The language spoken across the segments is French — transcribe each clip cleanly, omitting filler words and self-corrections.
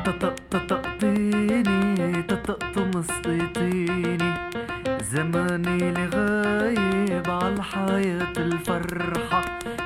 طقطقتيني مسقيتيني زماني لغايب عالحياة الفرحة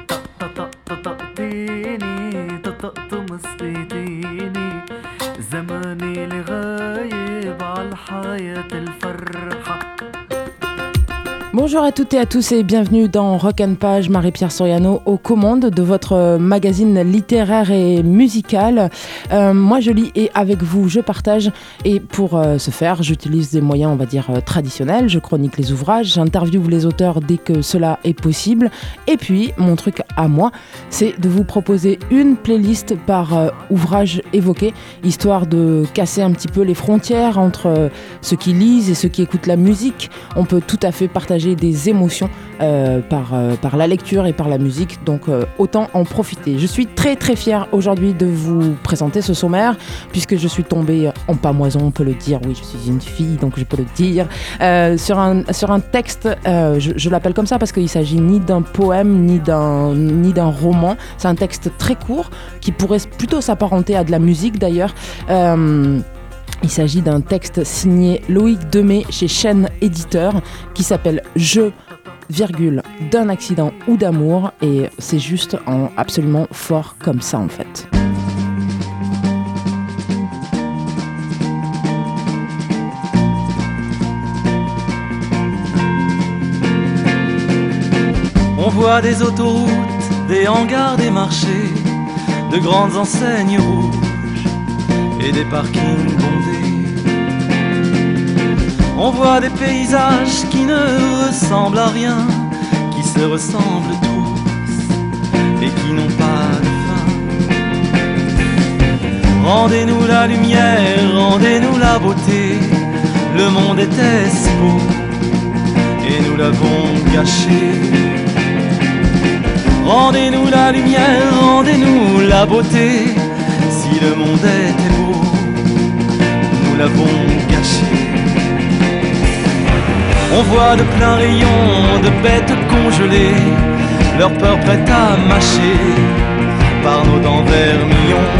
طقطقتيني مسقيتيني زماني لغايب عالحياة الفرحة. Bonjour à toutes et à tous et bienvenue dans Rock & Page, Marie-Pierre Soriano aux commandes de votre magazine littéraire et musical. Moi je lis et avec vous je partage et pour ce faire j'utilise des moyens on va dire traditionnels. Je chronique les ouvrages, j'interviewe les auteurs dès que cela est possible et puis mon truc à moi c'est de vous proposer une playlist par ouvrage évoqué, histoire de casser un petit peu les frontières entre ceux qui lisent et ceux qui écoutent la musique. On peut tout à fait partager des émotions par la lecture et par la musique, donc autant en profiter. Je suis très très fière aujourd'hui de vous présenter ce sommaire puisque je suis tombée en pamoison, on peut le dire, oui je suis une fille donc je peux le dire, sur un texte, je l'appelle comme ça parce qu'il ne s'agit ni d'un poème ni d'un roman, c'est un texte très court qui pourrait plutôt s'apparenter à de la musique d'ailleurs. Il s'agit d'un texte signé Loïc Demey chez Chêne Éditeur qui s'appelle « Je, d'un accident ou d'amour » et c'est juste absolument fort comme ça en fait. On voit des autoroutes, des hangars, des marchés, de grandes enseignes rouges et des parkings bondés. On voit des paysages qui ne ressemblent à rien, qui se ressemblent tous et qui n'ont pas de fin. Rendez-nous la lumière, rendez-nous la beauté. Le monde était si beau et nous l'avons gâché. Rendez-nous la lumière, rendez-nous la beauté. Si le monde était beau, nous l'avons gâché. On voit de pleins rayons de bêtes congelées, leur peur prête à mâcher par nos dents vermillons.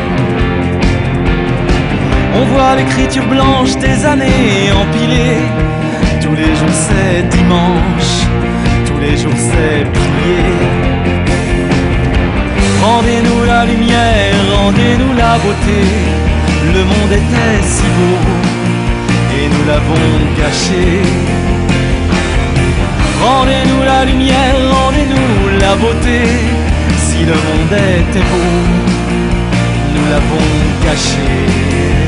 On voit l'écriture blanche des années empilées. Tous les jours c'est dimanche, tous les jours c'est prier. Rendez-nous la lumière, rendez-nous la beauté. Le monde était si beau et nous l'avons gâché. Rendez-nous la lumière, rendez-nous la beauté. Si le monde était beau, nous l'avons gâché.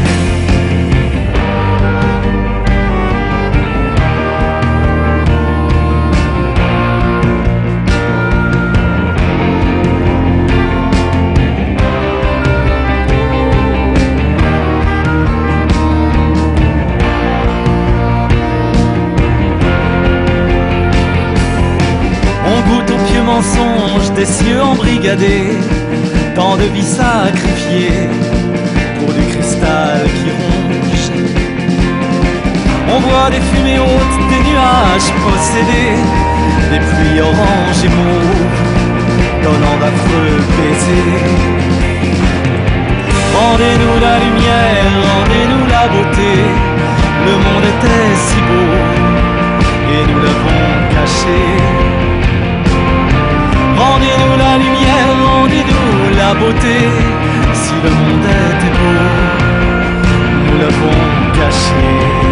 Mensonges des cieux embrigadés, tant de vies sacrifiées pour du cristal qui ronge. On voit des fumées hautes, des nuages possédés, des pluies oranges et mauves, donnant d'affreux baisers. Rendez-nous la lumière, rendez-nous la beauté. Le monde était si beau et nous l'avons caché. Rendez-nous la lumière, rendez-nous la beauté. Si le monde était beau, nous l'avons caché.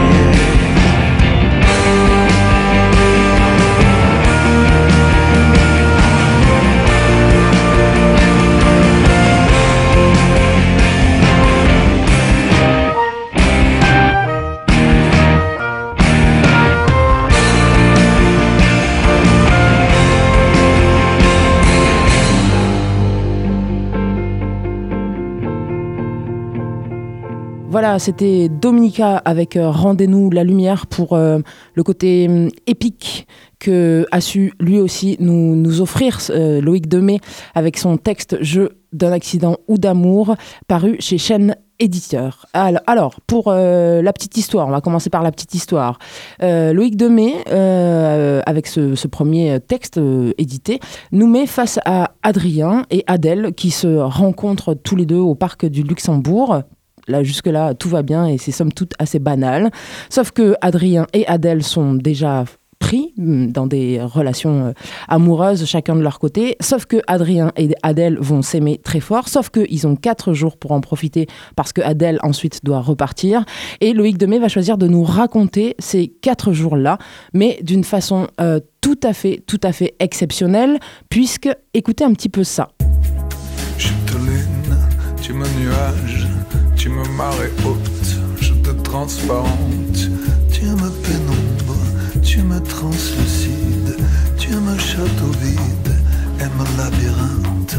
Voilà, c'était Dominica avec Rendez-nous la lumière pour le côté épique que a su lui aussi nous offrir Loïc Demey avec son texte « Je, d'un accident ou d'amour » paru chez Chêne Éditeur. Alors, pour la petite histoire, on va commencer par la petite histoire. Loïc Demey, avec ce premier texte édité, nous met face à Adrien et Adèle qui se rencontrent tous les deux au parc du Luxembourg. là jusque-là tout va bien et c'est somme toute assez banal. Sauf que Adrien et Adèle sont déjà pris dans des relations amoureuses chacun de leur côté, sauf que Adrien et Adèle vont s'aimer très fort, sauf qu'ils ont 4 jours pour en profiter parce que Adèle ensuite doit repartir et Loïc Demey va choisir de nous raconter ces 4 jours-là, mais d'une façon tout à fait exceptionnelle, puisque écoutez un petit peu ça. Je te lune, tu me nuage, tu me marée haute, je te transparente, tu me pénombre, tu me translucide, tu me château vide et me labyrinthe.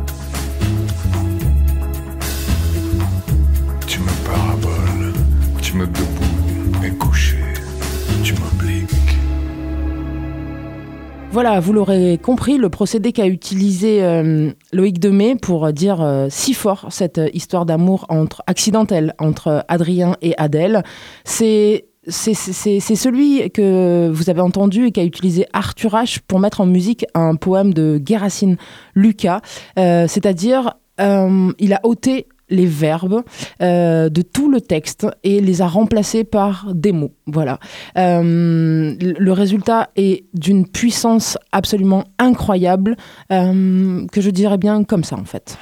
Tu me paraboles, tu me debout et couché, tu m'obliques. Voilà, vous l'aurez compris, le procédé qu'a utilisé Loïc Demey pour dire si fort cette histoire d'amour accidentelle entre Adrien et Adèle, c'est celui que vous avez entendu et qu'a utilisé Arthur H pour mettre en musique un poème de Guéracine Lucas, c'est-à-dire il a ôté les verbes de tout le texte et les a remplacés par des mots. Voilà. Le résultat est d'une puissance absolument incroyable, que je dirais bien comme ça en fait.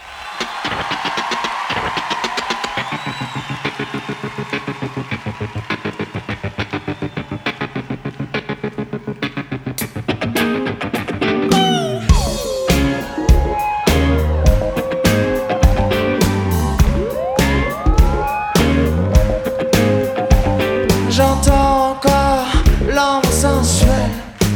J'entends encore l'âme sensuelle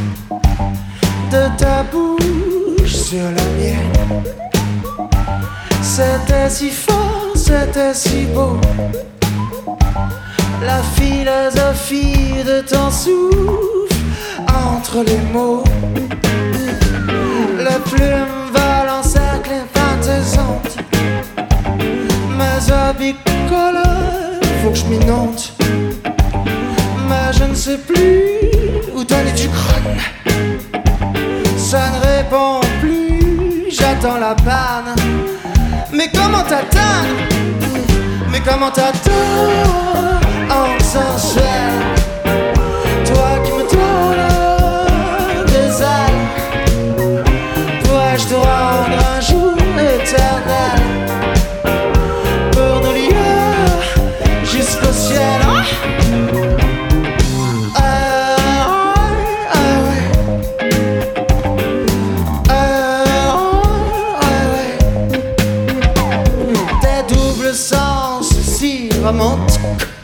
de ta bouche sur la mienne. C'était si fort, c'était si beau, la philosophie de ton souffle entre les mots. La plume vole en cercle infantisante, mes habits colorent, faut que je m'inonde. Mais je ne sais plus où donner du crâne. Ça ne répond plus, j'attends la panne. Mais comment t'atteindre? Mais comment t'attendre en sensuel? Toi qui me donnes des ailes, pourrais-je te rendre un jour éternel pour nous lier jusqu'au ciel? Romantique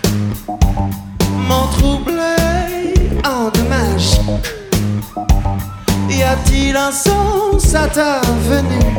m'ont troublé en de magique. Y a-t-il un sens à ta venue?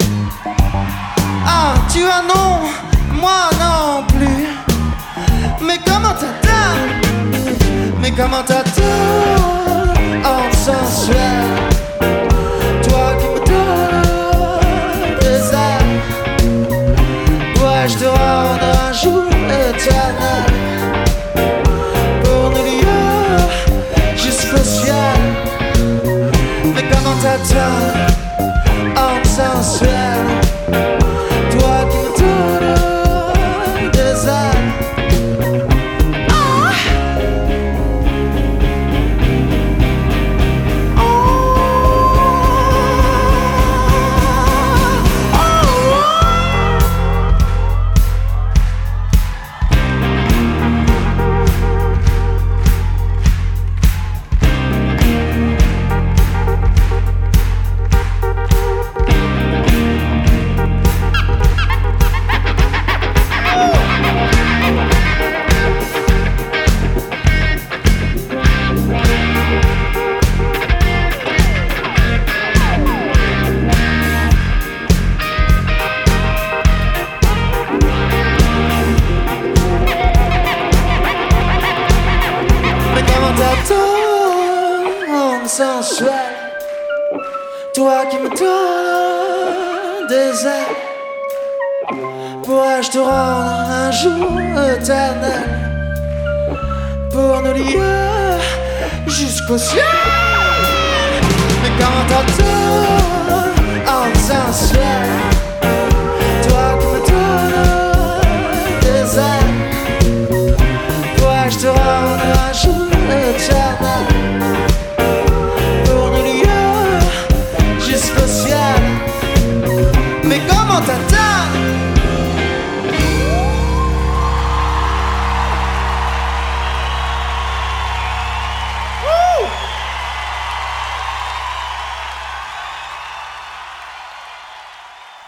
Ah, tu as non, moi non plus. Mais comment t'attends? Mais comment t'attends en sensuel? Toi qui me donnes des ailes, pourrais-je te rendre un jour éternel pour nous lier jusqu'au ciel? Mais comment t'attends en sensuel? Toi qui me donnes des ailes. Sensuel, toi qui me donnes des ailes, pourrais-je te rendre un jour éternel pour nous lier jusqu'au ciel? Mais comment t'attends en sensuel, toi qui me donnes des ailes?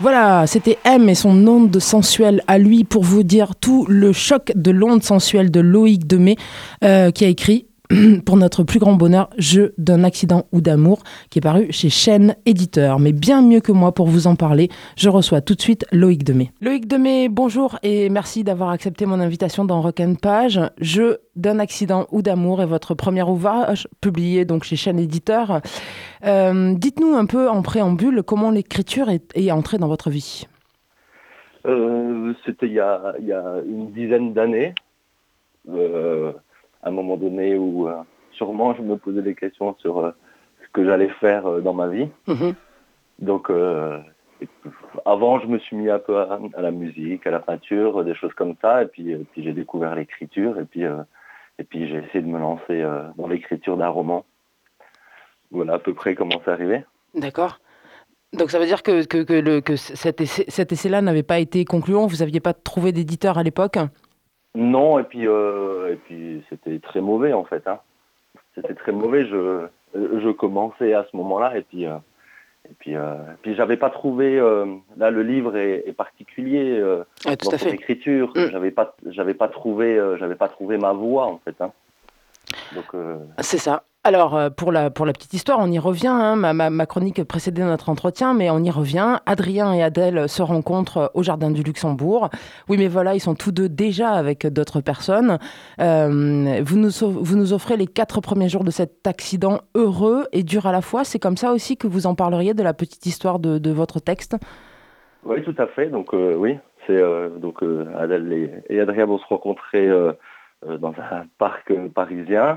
Voilà, c'était M et son onde sensuelle à lui pour vous dire tout le choc de l'onde sensuelle de Loïc Demey qui a écrit pour notre plus grand bonheur, Jeu d'un accident ou d'amour, qui est paru chez Chêne Éditeur. Mais bien mieux que moi pour vous en parler, je reçois tout de suite Loïc Demey. Loïc Demey, bonjour et merci d'avoir accepté mon invitation dans Rock & Page. Jeu d'un accident ou d'amour est votre premier ouvrage, publié donc chez Chêne Éditeur. Dites-nous un peu en préambule comment l'écriture est entrée dans votre vie. C'était il y a une dizaine d'années. À un moment donné où sûrement je me posais des questions sur ce que j'allais faire dans ma vie. Donc avant je me suis mis un peu à la musique, à la peinture, des choses comme ça, et puis j'ai découvert l'écriture, et puis j'ai essayé de me lancer dans l'écriture d'un roman. Voilà à peu près comment c'est arrivé. D'accord. Donc ça veut dire que cet essai-là n'avait pas été concluant, vous n'aviez pas trouvé d'éditeur à l'époque ? Non, et puis c'était très mauvais en fait. Hein. C'était très mauvais. Je commençais à ce moment-là, et puis j'avais pas trouvé. Là, le livre est particulier tout dans à son fait. écriture. J'avais pas trouvé ma voix en fait. Hein. Donc c'est ça. Alors, pour la petite histoire, on y revient. Hein, ma chronique précédait notre entretien, mais on y revient. Adrien et Adèle se rencontrent au Jardin du Luxembourg. Oui, mais voilà, ils sont tous deux déjà avec d'autres personnes. Vous nous offrez les 4 premiers jours de cet accident heureux et dur à la fois. C'est comme ça aussi que vous en parleriez de la petite histoire de votre texte ? Oui, tout à fait. Donc oui, c'est Adèle et Adrien vont se rencontrer dans un parc parisien.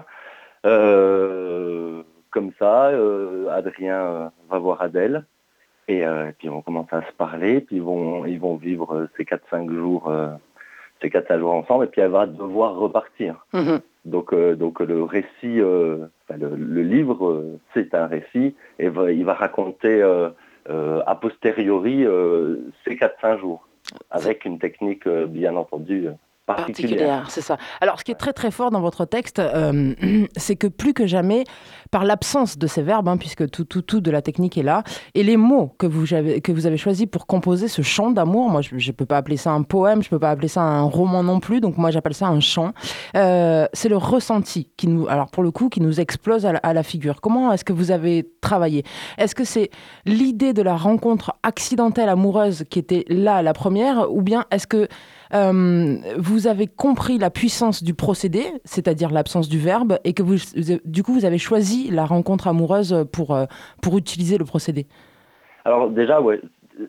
Comme ça, Adrien va voir Adèle et puis ils vont commencer à se parler, puis ils vont vivre ces 4-5 jours ensemble, et puis elle va devoir repartir. Donc le récit, le livre, c'est un récit, et il va raconter a posteriori ces 4-5 jours, avec une technique bien entendu particulière, c'est ça. Alors, ce qui est très très fort dans votre texte, c'est que plus que jamais, par l'absence de ces verbes, hein, puisque tout de la technique est là, et les mots que vous avez choisis pour composer ce chant d'amour, moi je ne peux pas appeler ça un poème, je ne peux pas appeler ça un roman non plus, donc moi j'appelle ça un chant, c'est le ressenti qui nous explose à la figure. Comment est-ce que vous avez travaillé ? Est-ce que c'est l'idée de la rencontre accidentelle amoureuse qui était là la première, ou bien est-ce que vous avez compris la puissance du procédé, c'est-à-dire l'absence du verbe, et que du coup vous avez choisi la rencontre amoureuse pour utiliser le procédé ? Alors déjà, ouais,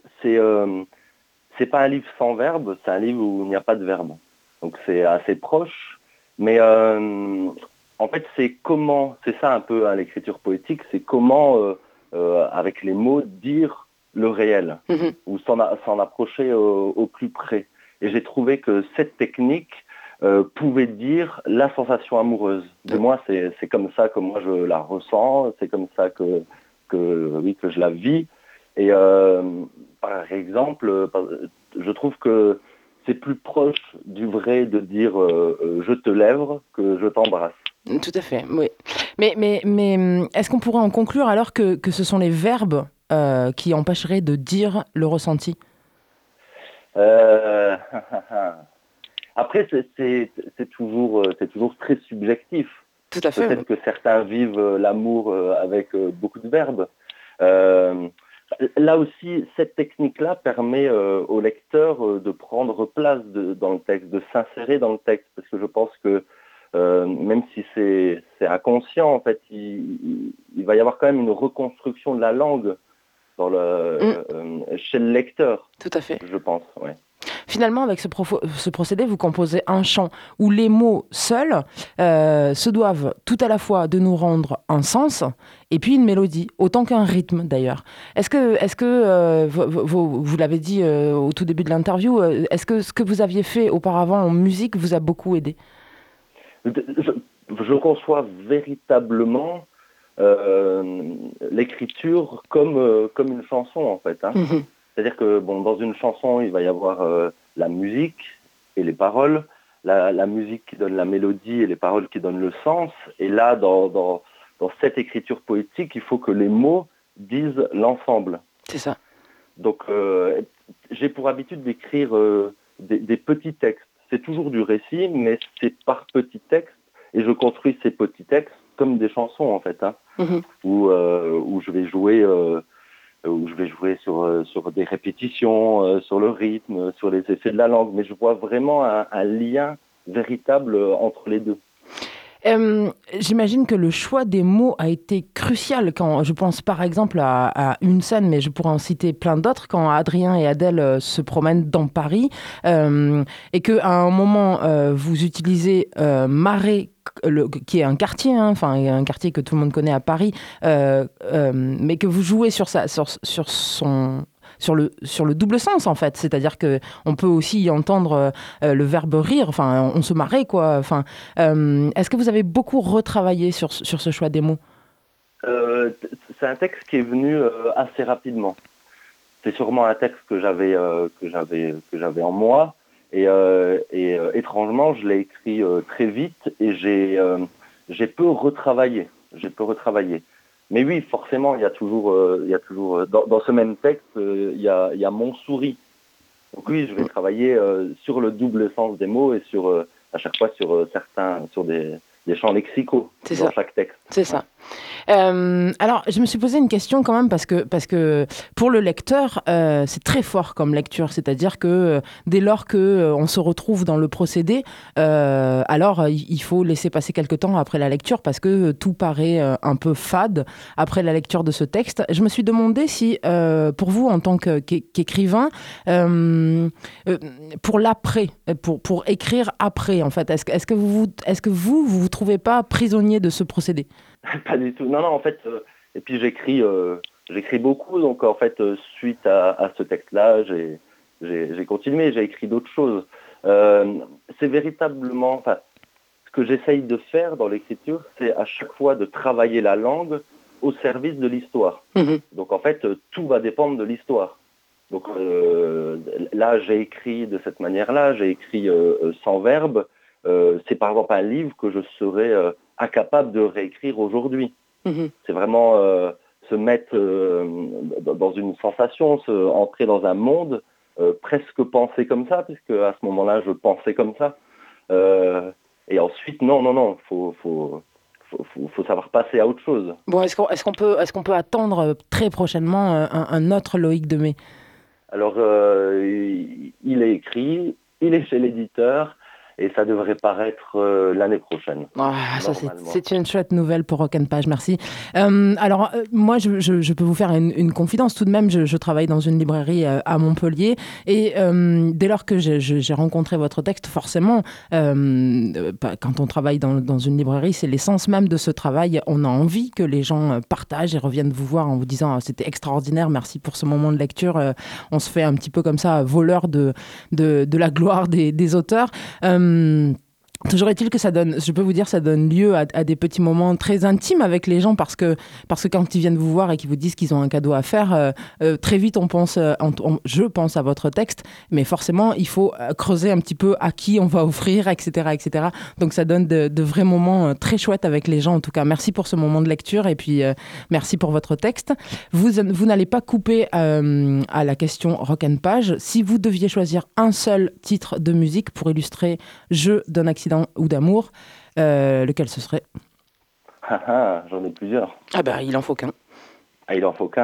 c'est pas un livre sans verbe, c'est un livre où il n'y a pas de verbe. Donc c'est assez proche, mais en fait c'est ça un peu hein, l'écriture poétique, c'est comment avec les mots dire le réel, ou s'en approcher au plus près. Et j'ai trouvé que cette technique pouvait dire la sensation amoureuse. De moi, c'est comme ça que moi je la ressens, c'est comme ça que je la vis. Et par exemple, je trouve que c'est plus proche du vrai de dire je te lèvre que je t'embrasse. Tout à fait, oui. Mais est-ce qu'on pourrait en conclure alors que ce sont les verbes qui empêcheraient de dire le ressenti ? Après, c'est toujours très subjectif. Tout à fait. Peut-être que certains vivent l'amour avec beaucoup de verbes. Là aussi, cette technique-là permet au lecteur de prendre place dans le texte, de s'insérer dans le texte, parce que je pense que même si c'est inconscient, en fait, il va y avoir quand même une reconstruction de la langue chez le lecteur. Tout à fait. Je pense, ouais. Finalement, avec ce procédé, vous composez un chant où les mots seuls se doivent tout à la fois de nous rendre un sens et puis une mélodie, autant qu'un rythme d'ailleurs. Est-ce que vous l'avez dit au tout début de l'interview, est-ce que ce que vous aviez fait auparavant en musique vous a beaucoup aidé ? Je conçois véritablement l'écriture comme une chanson en fait. Hein. C'est-à-dire que dans une chanson, il va y avoir la musique et les paroles, la musique qui donne la mélodie et les paroles qui donnent le sens. Et là, dans cette écriture poétique, il faut que les mots disent l'ensemble. C'est ça. Donc, j'ai pour habitude d'écrire des petits textes. C'est toujours du récit, mais c'est par petits textes. Et je construis ces petits textes comme des chansons, en fait, hein, où je vais jouer sur des répétitions, sur le rythme, sur les effets de la langue. Mais je vois vraiment un lien véritable entre les deux. J'imagine que le choix des mots a été crucial quand, je pense par exemple à une scène, mais je pourrais en citer plein d'autres, quand Adrien et Adèle se promènent dans Paris et qu'à un moment vous utilisez Marais, qui est un quartier, hein, un quartier que tout le monde connaît à Paris, mais que vous jouez sur le double sens, en fait. C'est-à-dire qu'on peut aussi y entendre le verbe rire, on se marrait, quoi. Est-ce que vous avez beaucoup retravaillé sur ce choix des mots ? C'est un texte qui est venu assez rapidement. C'est sûrement un texte que j'avais en moi. Et étrangement, je l'ai écrit très vite et j'ai peu retravaillé. Mais oui, forcément, il y a toujours dans ce même texte, il y a mon souris. Donc oui, je vais travailler sur le double sens des mots et à chaque fois sur des champs lexicaux dans chaque texte. C'est ça. Alors, je me suis posé une question quand même parce que pour le lecteur, c'est très fort comme lecture. C'est-à-dire que dès lors qu'on se retrouve dans le procédé, alors il faut laisser passer quelques temps après la lecture parce que tout paraît un peu fade après la lecture de ce texte. Je me suis demandé si, pour vous, en tant qu'écrivain, pour l'après, pour écrire après, en fait, est-ce que vous trouvez pas prisonnier de ce procédé ? Pas du tout. Non, en fait, et puis j'écris beaucoup, donc en fait, suite à ce texte-là, j'ai continué, j'ai écrit d'autres choses. C'est véritablement, ce que j'essaye de faire dans l'écriture, c'est à chaque fois de travailler la langue au service de l'histoire. Donc en fait, tout va dépendre de l'histoire. Donc là, j'ai écrit de cette manière-là, j'ai écrit sans verbe. C'est par exemple un livre que je serais incapable de réécrire aujourd'hui. C'est vraiment se mettre dans une sensation, entrer dans un monde, presque penser comme ça, puisque à ce moment-là, je pensais comme ça. Et ensuite, non, faut savoir passer à autre chose. Bon, est-ce qu'on peut attendre très prochainement un autre Loïc Demey ? Alors, il est écrit, il est chez l'éditeur. Et ça devrait paraître l'année prochaine. Ça, c'est une chouette nouvelle pour Rock and Page, merci. Alors, moi, je peux vous faire une confidence. Tout de même, je travaille dans une librairie à Montpellier. Et dès lors que j'ai rencontré votre texte, forcément, quand on travaille dans une librairie, c'est l'essence même de ce travail. On a envie que les gens partagent et reviennent vous voir en vous disant « C'était extraordinaire, merci pour ce moment de lecture ». On se fait un petit peu comme ça, voleur de la gloire des auteurs. Toujours est-il que ça donne lieu à des petits moments très intimes avec les gens parce que quand ils viennent vous voir et qu'ils vous disent qu'ils ont un cadeau à faire, très vite je pense à votre texte, mais forcément il faut creuser un petit peu à qui on va offrir, etc. Donc ça donne de vrais moments très chouettes avec les gens. En tout cas, merci pour ce moment de lecture et puis merci pour votre texte. Vous n'allez pas couper à la question Rock and Page. Si vous deviez choisir un seul titre de musique pour illustrer Jeu d'un accident ou d'amour, lequel ce serait ? J'en ai plusieurs. Il en faut qu'un. Il en faut qu'un.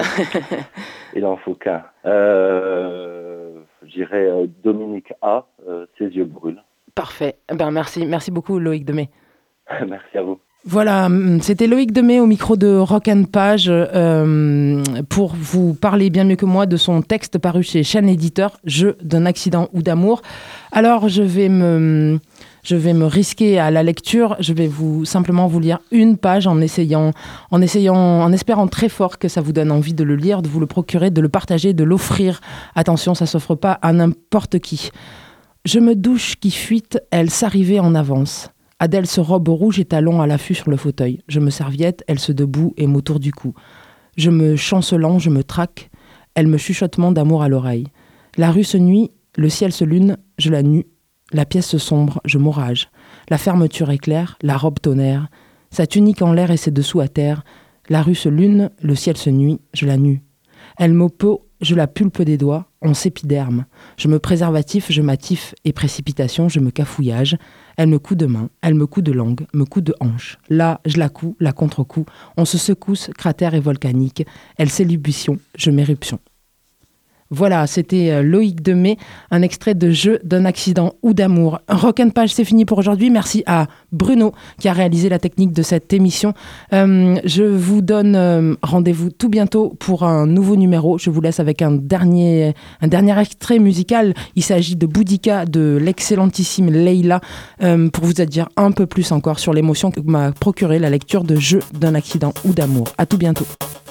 Je dirais Dominique A, Ses yeux brûlent. Parfait. Merci beaucoup Loïc Demey. Merci à vous. Voilà, c'était Loïc Demey au micro de Rock and Page pour vous parler bien mieux que moi de son texte paru chez Chêne Éditeur, Jeu d'un accident ou d'amour. Alors je vais me risquer à la lecture. Je vais simplement vous lire une page en espérant très fort que ça vous donne envie de le lire, de vous le procurer, de le partager, de l'offrir. Attention, ça s'offre pas à n'importe qui. Je me douche qui fuite, elle s'arrivait en avance. Adèle se robe rouge et talons à l'affût sur le fauteuil. Je me serviette, elle se debout et m'autour du cou. Je me chancelant, je me traque, elle me chuchotement d'amour à l'oreille. La rue se nuit, le ciel se lune, je la nue. La pièce se sombre, je m'orage. La fermeture éclaire, la robe tonnerre. Sa tunique en l'air et ses dessous à terre. La rue se lune, le ciel se nuit, je la nue. Elle m'oppose, je la pulpe des doigts, on s'épiderme. Je me préservatif, je m'attif et précipitation, je me cafouillage. Elle me coud de main, elle me coud de langue, me coud de hanche. Là, je la couds, la contre-coup. On se secousse, cratère et volcanique. Elle s'élubution, je m'éruption. Voilà, c'était Loïc Demey, un extrait de Jeu d'un accident ou d'amour. Rock and Page, c'est fini pour aujourd'hui. Merci à Bruno qui a réalisé la technique de cette émission. Je vous donne rendez-vous tout bientôt pour un nouveau numéro. Je vous laisse avec un dernier extrait musical. Il s'agit de Boudica de l'excellentissime Leila pour vous en dire un peu plus encore sur l'émotion que m'a procuré la lecture de Jeu d'un accident ou d'amour. À tout bientôt.